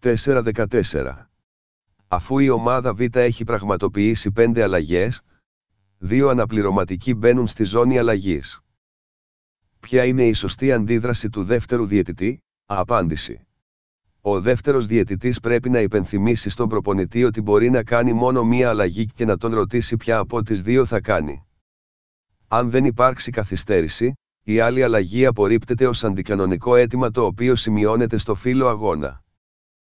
4-14. Αφού η ομάδα Β έχει πραγματοποιήσει 5 αλλαγές, 2 αναπληρωματικοί μπαίνουν στη ζώνη αλλαγής. Ποια είναι η σωστή αντίδραση του δεύτερου διαιτητή? Απάντηση. Ο δεύτερος διαιτητής πρέπει να υπενθυμίσει στον προπονητή ότι μπορεί να κάνει μόνο μία αλλαγή και να τον ρωτήσει ποια από τις δύο θα κάνει. Αν δεν υπάρξει καθυστέρηση, η άλλη αλλαγή απορρίπτεται ως αντικανονικό αίτημα το οποίο σημειώνεται στο φύλλο αγώνα.